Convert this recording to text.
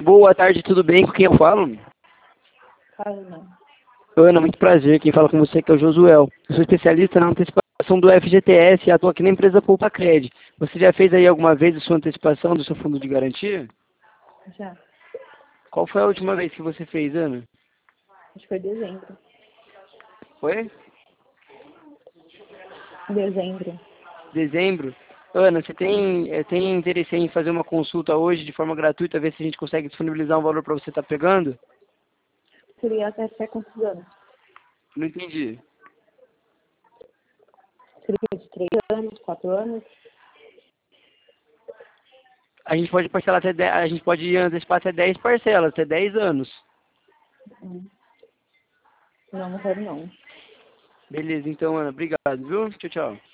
Boa tarde, tudo bem? Com quem eu falo? Carolina. Ana, muito prazer. Quem fala com você aqui é o Josuel. Eu sou especialista na antecipação do FGTS e atuo aqui na empresa Poupa-Cred. Você já fez aí alguma vez a sua antecipação do seu fundo de garantia? Já. Qual foi a última vez que você fez, Ana? Acho que foi dezembro. Foi? Dezembro. Dezembro? Ana, você tem interesse em fazer uma consulta hoje de forma gratuita, ver se a gente consegue disponibilizar um valor para você estar pegando? Seria até quantos anos? Não entendi. Seria de 3 anos, 4 anos? A gente pode parcelar até 10, a gente pode antecipar até 10 parcelas, até 10 anos. Não, não quero não. Beleza, então, Ana, obrigado, viu? Tchau, tchau.